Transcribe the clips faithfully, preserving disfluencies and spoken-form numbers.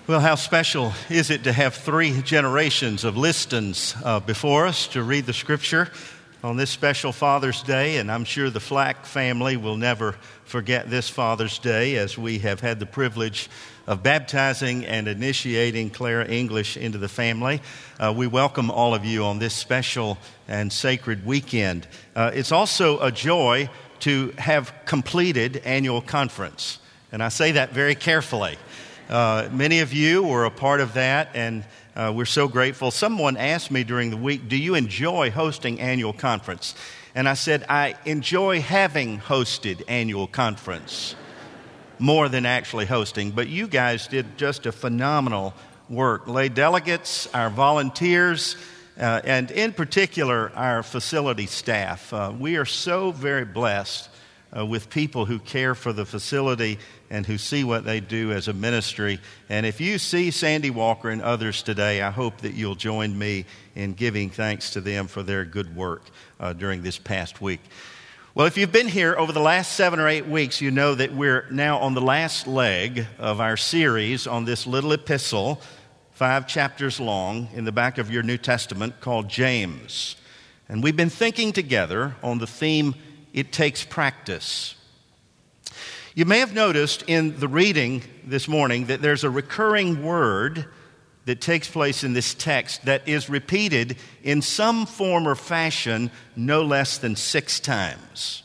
Well, how special is it to have three generations of Listons uh, before us to read the Scripture on this special Father's Day, and I'm sure the Flack family will never forget this Father's Day as we have had the privilege of baptizing and initiating Clara English into the family. Uh, we welcome all of you on this special and sacred weekend. Uh, it's also a joy to have completed annual conference, and I say that very carefully. Uh, many of you were a part of that, and uh, we're so grateful. Someone asked me during the week, do you enjoy hosting annual conference? And I said, I enjoy having hosted annual conference more than actually hosting. But you guys did just a phenomenal work. Lay delegates, our volunteers, uh, and in particular, our facility staff. Uh, we are so very blessed Uh, with people who care for the facility and who see what they do as a ministry. And if you see Sandy Walker and others today, I hope that you'll join me in giving thanks to them for their good work uh, during this past week. Well, if you've been here over the last seven or eight weeks, you know that we're now on the last leg of our series on this little epistle, five chapters long, in the back of your New Testament called James. And we've been thinking together on the theme, it takes practice. You may have noticed in the reading this morning that there's a recurring word that takes place in this text that is repeated in some form or fashion no less than six times.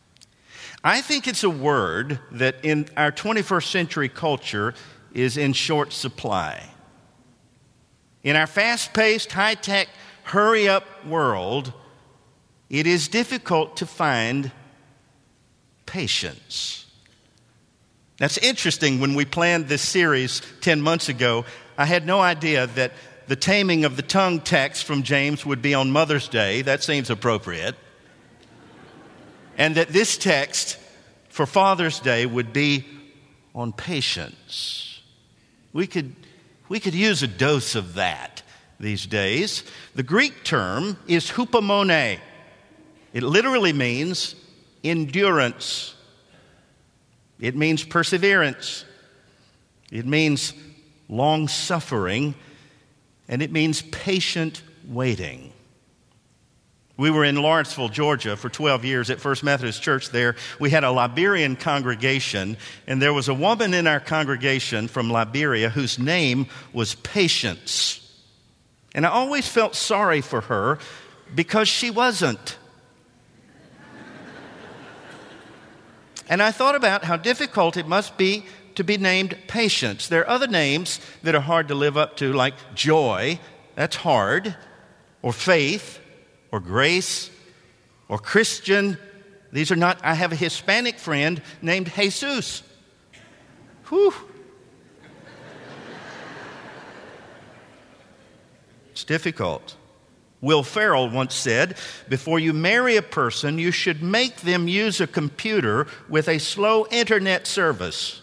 I think it's a word that in our twenty-first century culture is in short supply. In our fast-paced, high-tech, hurry-up world, it is difficult to find patience. That's interesting. When we planned this series ten months ago, I had no idea that the taming of the tongue text from James would be on Mother's Day. That seems appropriate. And that this text for Father's Day would be on patience. We could, we could use a dose of that these days. The Greek term is hupomone. It literally means endurance. It means perseverance. It means long-suffering. And it means patient waiting. We were in Lawrenceville, Georgia for twelve years at First Methodist Church there. We had a Liberian congregation, and there was a woman in our congregation from Liberia whose name was Patience. And I always felt sorry for her because she wasn't. And I thought about how difficult it must be to be named Patience. There are other names that are hard to live up to, like Joy, that's hard, or Faith, or Grace, or Christian. These are not, I have a Hispanic friend named Jesus. Whew. It's difficult. Will Ferrell once said, before you marry a person, you should make them use a computer with a slow internet service.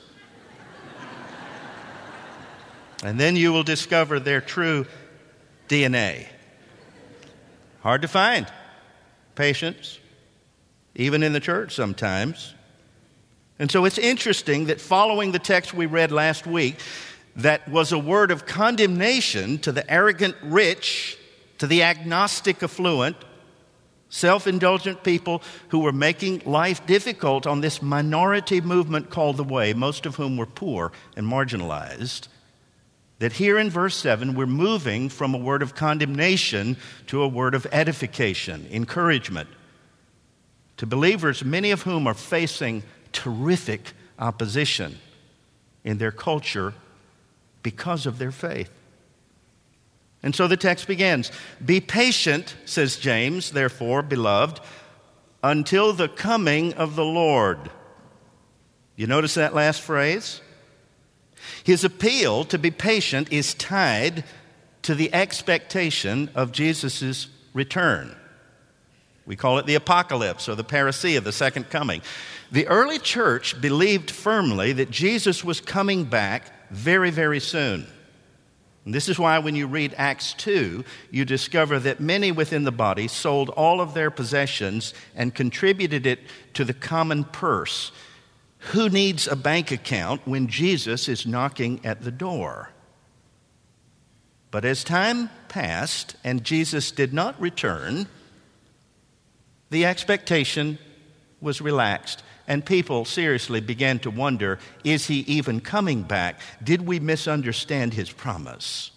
And then you will discover their true D N A. Hard to find. Patience, even in the church sometimes. And so it's interesting that following the text we read last week, that was a word of condemnation to the arrogant rich, to the agnostic affluent, self-indulgent people who were making life difficult on this minority movement called the Way, most of whom were poor and marginalized, that here in verse seven, we're moving from a word of condemnation to a word of edification, encouragement, to believers, many of whom are facing terrific opposition in their culture because of their faith. And so the text begins, be patient, says James, therefore, beloved, until the coming of the Lord. You notice that last phrase? His appeal to be patient is tied to the expectation of Jesus' return. We call it the apocalypse or the parousia, the second coming. The early church believed firmly that Jesus was coming back very, very soon. And this is why when you read Acts two, you discover that many within the body sold all of their possessions and contributed it to the common purse. Who needs a bank account when Jesus is knocking at the door? But as time passed and Jesus did not return, the expectation was relaxed, and people seriously began to wonder, is he even coming back? Did we misunderstand his promise?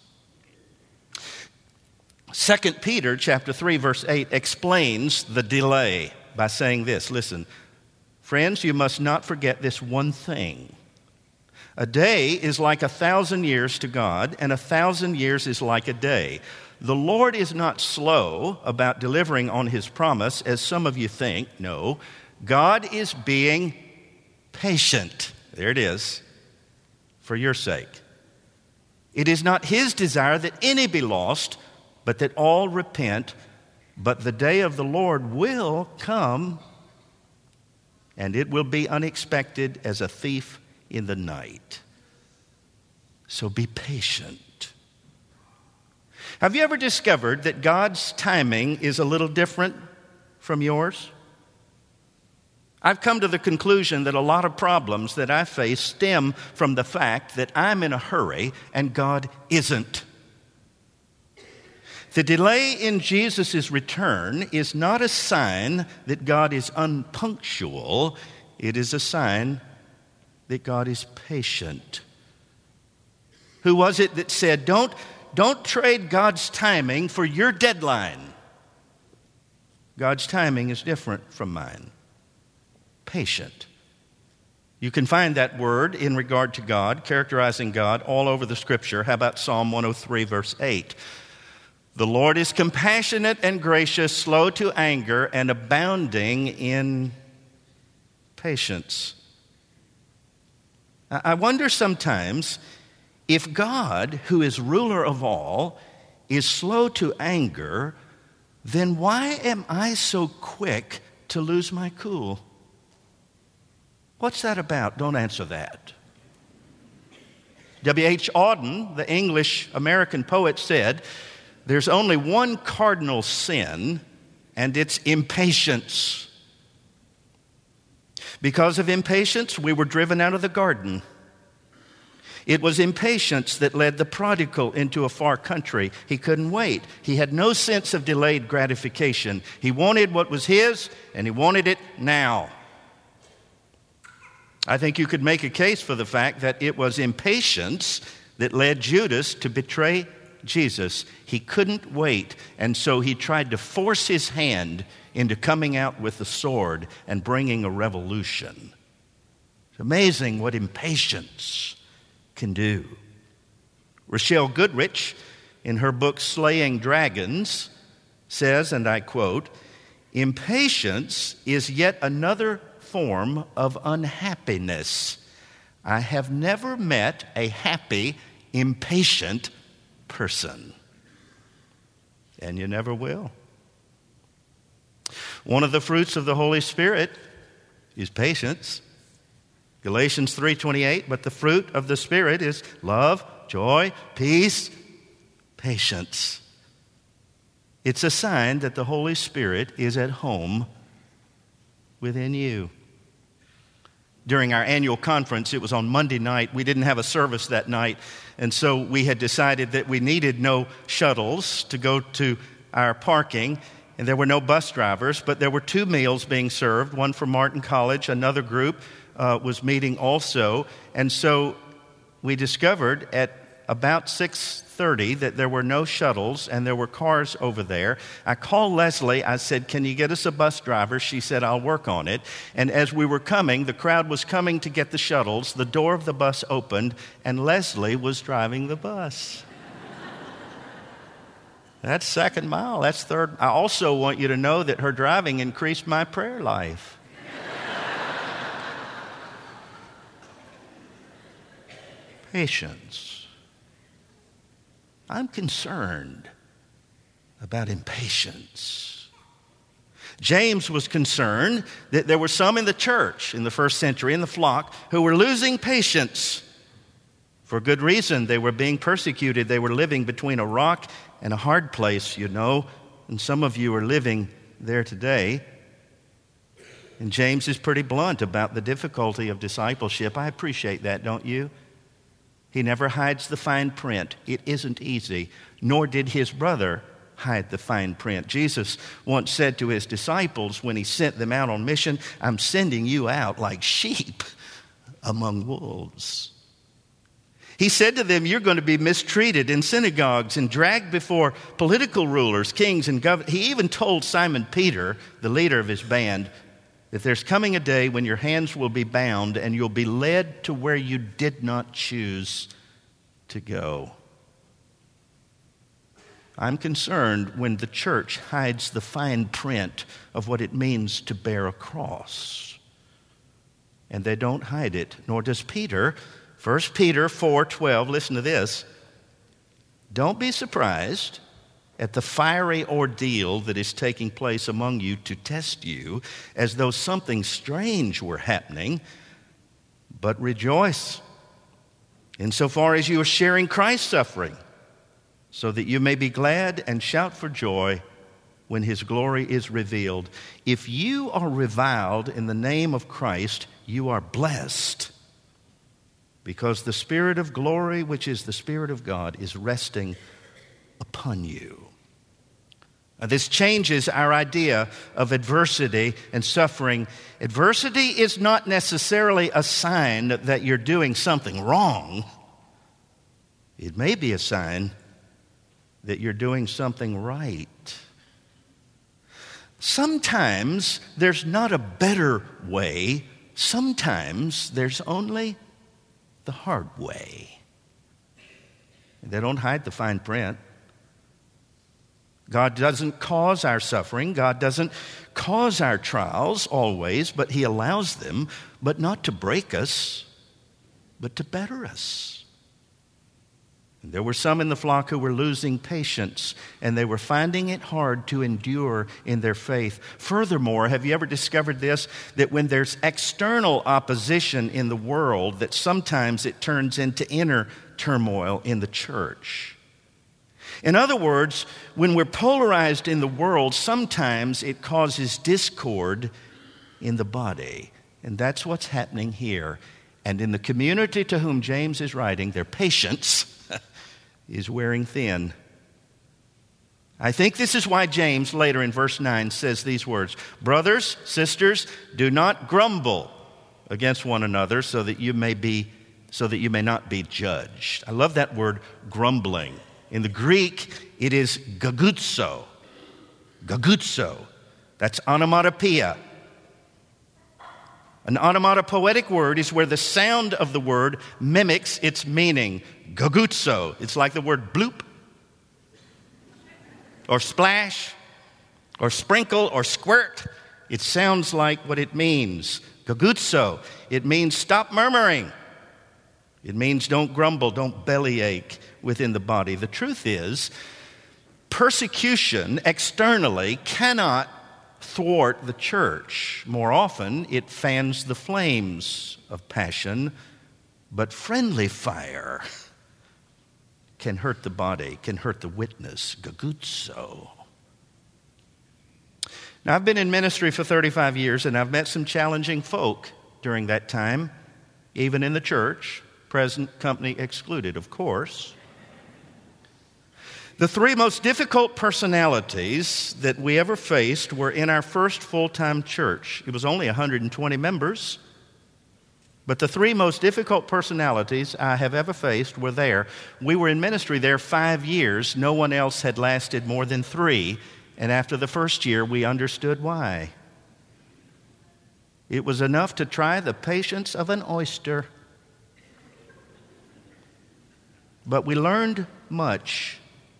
Second Peter chapter three, verse eight explains the delay by saying this. Listen, friends, you must not forget this one thing. A day is like a thousand years to God, and a thousand years is like a day. The Lord is not slow about delivering on his promise, as some of you think. No, God is being patient. There it is, for your sake. It is not his desire that any be lost, but that all repent. But the day of the Lord will come, and it will be unexpected as a thief in the night. So be patient. Have you ever discovered that God's timing is a little different from yours? I've come to the conclusion that a lot of problems that I face stem from the fact that I'm in a hurry and God isn't. The delay in Jesus' return is not a sign that God is unpunctual. It is a sign that God is patient. Who was it that said, don't, don't trade God's timing for your deadline? God's timing is different from mine. Patient. You can find that word in regard to God, characterizing God, all over the Scripture. How about Psalm one oh three, verse eight? The Lord is compassionate and gracious, slow to anger, and abounding in patience. I wonder sometimes if God, who is ruler of all, is slow to anger, then why am I so quick to lose my cool? What's that about? Don't answer that. W H Auden, the English-American poet, said, there's only one cardinal sin, and it's impatience. Because of impatience, we were driven out of the garden. It was impatience that led the prodigal into a far country. He couldn't wait. He had no sense of delayed gratification. He wanted what was his, and he wanted it now. I think you could make a case for the fact that it was impatience that led Judas to betray Jesus. He couldn't wait, and so he tried to force his hand into coming out with the sword and bringing a revolution. It's amazing what impatience can do. Rochelle Goodrich, in her book Slaying Dragons, says, and I quote, impatience is yet another form of unhappiness. I have never met a happy, impatient person. And you never will. One of the fruits of the Holy Spirit is patience. Galatians three twenty-eight, but the fruit of the Spirit is love, joy, peace, patience. It's a sign that the Holy Spirit is at home within you. During our annual conference, it was on Monday night. We didn't have a service that night, and so we had decided that we needed no shuttles to go to our parking, and there were no bus drivers, but there were two meals being served, one from Martin College. Another group uh, was meeting also, and so we discovered at about six thirty that there were no shuttles and there were cars over there. I called Leslie. I said, can you get us a bus driver? She said, I'll work on it. And as we were coming, the crowd was coming to get the shuttles. The door of the bus opened and Leslie was driving the bus. That's second mile. That's third. I also want you to know that her driving increased my prayer life. Patience. I'm concerned about impatience. James was concerned that there were some in the church in the first century, in the flock, who were losing patience. For good reason. They were being persecuted. They were living between a rock and a hard place, you know. And some of you are living there today. And James is pretty blunt about the difficulty of discipleship. I appreciate that, don't you? He never hides the fine print. It isn't easy, nor did his brother hide the fine print. Jesus once said to his disciples when he sent them out on mission, I'm sending you out like sheep among wolves. He said to them, you're going to be mistreated in synagogues and dragged before political rulers, kings, and governors. He even told Simon Peter, the leader of his band, that there's coming a day when your hands will be bound and you'll be led to where you did not choose to go. I'm concerned when the church hides the fine print of what it means to bear a cross. And they don't hide it, nor does Peter. First Peter four twelve, listen to this. Don't be surprised at the fiery ordeal that is taking place among you to test you, as though something strange were happening, but rejoice insofar as you are sharing Christ's suffering, so that you may be glad and shout for joy when his glory is revealed. If you are reviled in the name of Christ, you are blessed, because the Spirit of glory, which is the Spirit of God, is resting upon you. Now, this changes our idea of adversity and suffering. Adversity is not necessarily a sign that you're doing something wrong. It may be a sign that you're doing something right. Sometimes there's not a better way. Sometimes there's only the hard way. They don't hide the fine print. God doesn't cause our suffering. God doesn't cause our trials always, but he allows them, but not to break us, but to better us. And there were some in the flock who were losing patience, and they were finding it hard to endure in their faith. Furthermore, have you ever discovered this? That when there's external opposition in the world, that sometimes it turns into inner turmoil in the church. In other words, when we're polarized in the world, sometimes it causes discord in the body. And that's what's happening here. And in the community to whom James is writing, their patience is wearing thin. I think this is why James later in verse nine says these words, brothers, sisters, do not grumble against one another so that you may be so that you may not be judged. I love that word grumbling. In the Greek, it is gagutso. Gagutso. That's onomatopoeia. An onomatopoetic word is where the sound of the word mimics its meaning. Gagutso. It's like the word bloop, or splash, or sprinkle, or squirt. It sounds like what it means. Gagutso. It means stop murmuring. It means don't grumble, don't bellyache within the body. The truth is, persecution externally cannot thwart the church. More often, it fans the flames of passion, but friendly fire can hurt the body, can hurt the witness. Gagutso. Now, I've been in ministry for thirty-five years, and I've met some challenging folk during that time, even in the church, present company excluded, of course. The three most difficult personalities that we ever faced were in our first full-time church. It was only one hundred twenty members, but the three most difficult personalities I have ever faced were there. We were in ministry there five years. No one else had lasted more than three, and after the first year, we understood why. It was enough to try the patience of an oyster. But we learned much.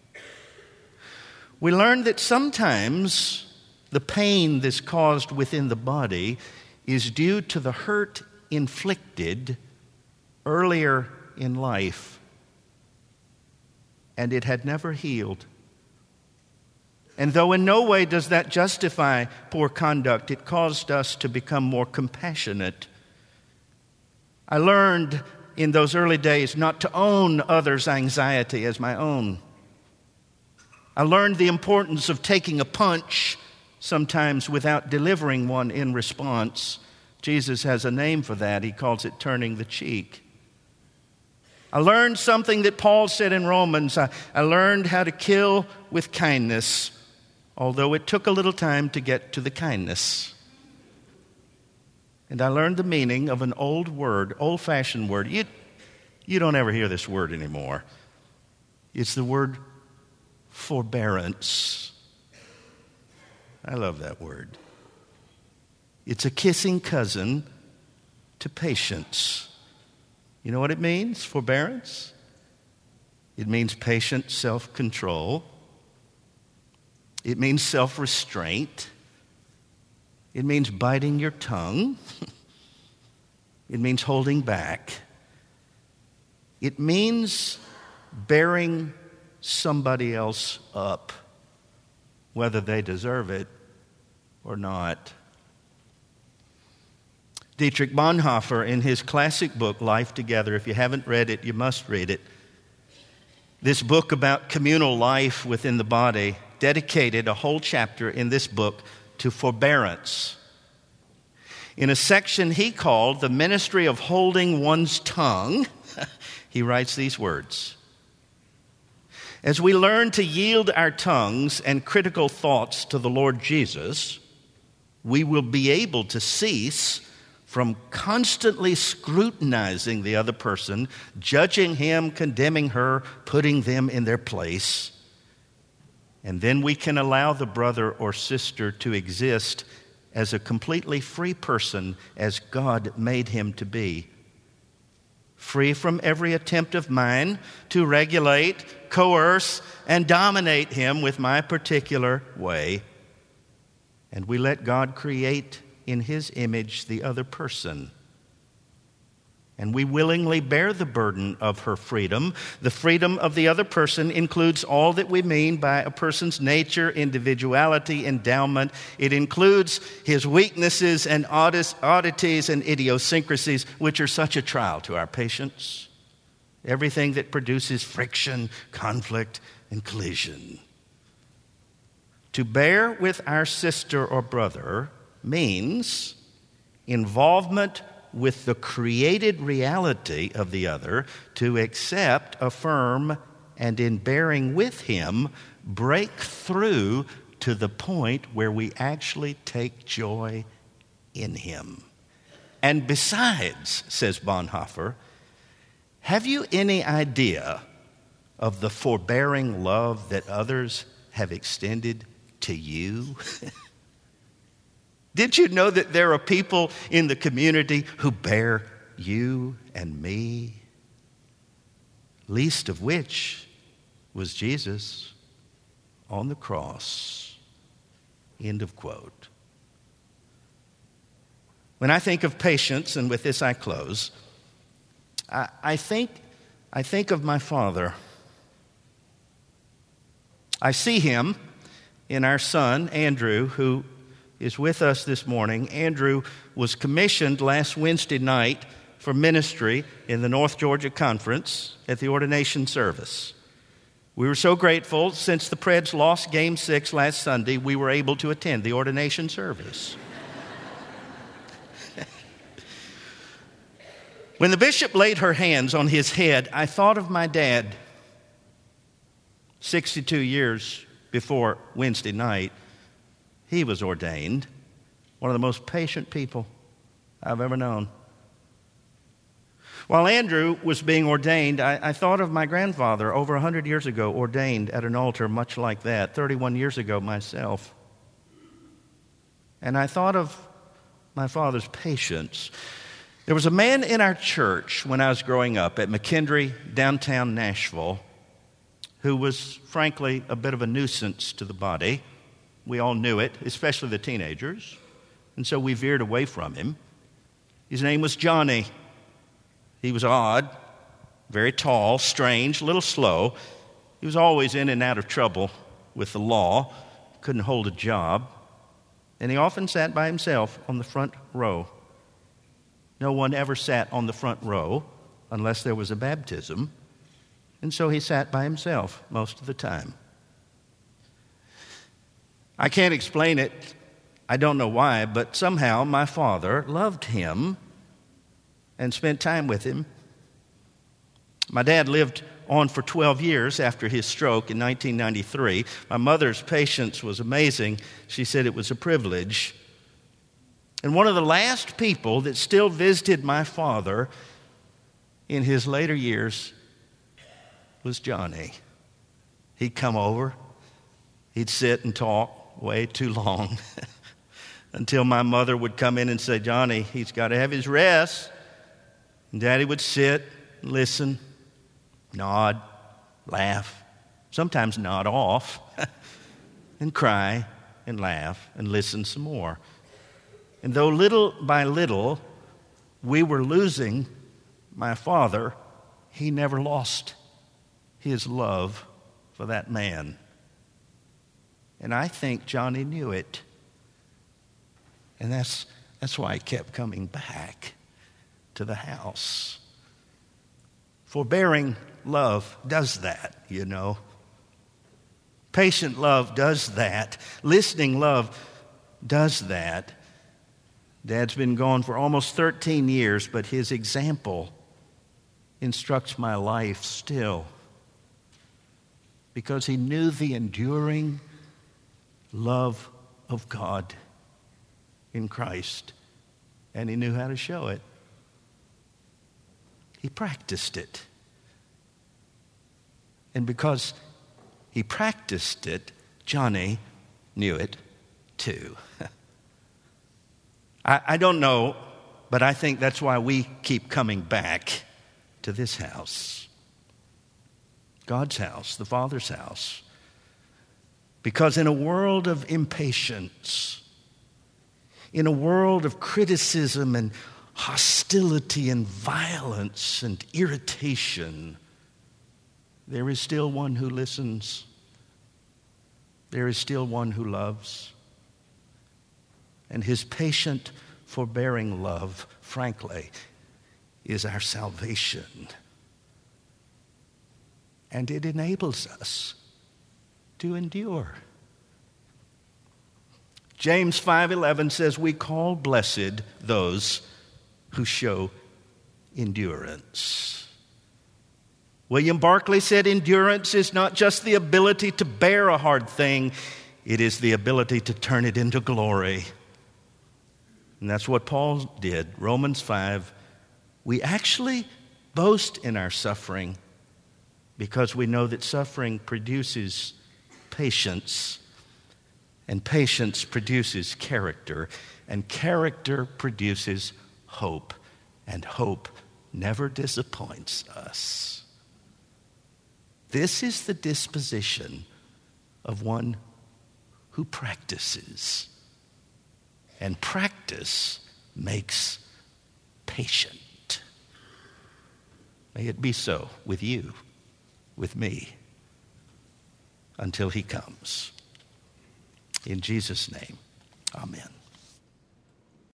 We learned that sometimes the pain that's caused within the body is due to the hurt inflicted earlier in life, and it had never healed. And though in no way does that justify poor conduct, it caused us to become more compassionate. I learned in those early days not to own others' anxiety as my own. I learned the importance of taking a punch sometimes without delivering one in response. Jesus has a name for that. He calls it turning the cheek. I learned something that Paul said in Romans. I, I learned how to kill with kindness, although it took a little time to get to the kindness. And I learned the meaning of an old word, old-fashioned word. You, you don't ever hear this word anymore. It's the word forbearance. I love that word. It's a kissing cousin to patience. You know what it means, forbearance? It means patient self-control. It means self-restraint. It means biting your tongue. It means holding back. It means bearing somebody else up, whether they deserve it or not. Dietrich Bonhoeffer, in his classic book, Life Together, if you haven't read it, you must read it. This book about communal life within the body dedicated a whole chapter in this book to forbearance. In a section he called The Ministry of Holding One's Tongue, he writes these words: as we learn to yield our tongues and critical thoughts to the Lord Jesus, we will be able to cease from constantly scrutinizing the other person, judging him, condemning her, putting them in their place. And then we can allow the brother or sister to exist as a completely free person as God made him to be. Free from every attempt of mine to regulate, coerce, and dominate him with my particular way. And we let God create in his image the other person. And we willingly bear the burden of her freedom. The freedom of the other person includes all that we mean by a person's nature, individuality, endowment. It includes his weaknesses and oddities and idiosyncrasies, which are such a trial to our patience. Everything that produces friction, conflict, and collision. To bear with our sister or brother means involvement with the created reality of the other, to accept, affirm, and in bearing with him, break through to the point where we actually take joy in him. And besides, says Bonhoeffer, have you any idea of the forbearing love that others have extended to you? Did you know that there are people in the community who bear you and me? Least of which was Jesus on the cross. End of quote. When I think of patience, and with this I close, I, I think I think of my father. I see him in our son, Andrew, who is with us this morning. Andrew was commissioned last Wednesday night for ministry in the North Georgia Conference at the ordination service. We were so grateful. Since the Preds lost Game six last Sunday, we were able to attend the ordination service. When the bishop laid her hands on his head, I thought of my dad. sixty-two years before Wednesday night, he was ordained. One of the most patient people I've ever known. While Andrew was being ordained, I, I thought of my grandfather over one hundred years ago, ordained at an altar much like that, thirty-one years ago myself. And I thought of my father's patience. There was a man in our church when I was growing up at McKendree, downtown Nashville, who was, frankly, a bit of a nuisance to the body. We all knew it, especially the teenagers, and so we veered away from him. His name was Johnny. He was odd, very tall, strange, a little slow. He was always in and out of trouble with the law, couldn't hold a job, and he often sat by himself on the front row. No one ever sat on the front row unless there was a baptism, and so he sat by himself most of the time. I can't explain it. I don't know why, but somehow my father loved him and spent time with him. My dad lived on for twelve years after his stroke in nineteen ninety-three. My mother's patience was amazing. She said it was a privilege. And one of the last people that still visited my father in his later years was Johnny. He'd come over. He'd sit and talk way too long until my mother would come in and say, Johnny, he's got to have his rest. And Daddy would sit, listen, nod, laugh, sometimes nod off, and cry and laugh and listen some more. And though little by little we were losing my father, he never lost his love for that man. And I think Johnny knew it. And that's, that's why he kept coming back to the house. Forbearing love does that, you know. Patient love does that. Listening love does that. Dad's been gone for almost thirteen years, but his example instructs my life still, because he knew the enduring love of God in Christ, and he knew how to show it. He practiced it. And because he practiced it, Johnny knew it too. I, I don't know, but I think that's why we keep coming back to this house. God's house, the Father's house. Because in a world of impatience, in a world of criticism and hostility and violence and irritation, there is still one who listens. There is still one who loves. And his patient, forbearing love, frankly, is our salvation. And it enables us to endure. James five eleven says, we call blessed those who show endurance. William Barclay said, endurance is not just the ability to bear a hard thing, it is the ability to turn it into glory. And that's what Paul did. Romans five, we actually boast in our suffering because we know that suffering produces patience, and patience produces character, and character produces hope, and hope never disappoints us. This is the disposition of one who practices. And practice makes patient. May it be so with you, with me, until he comes. In Jesus' name, amen.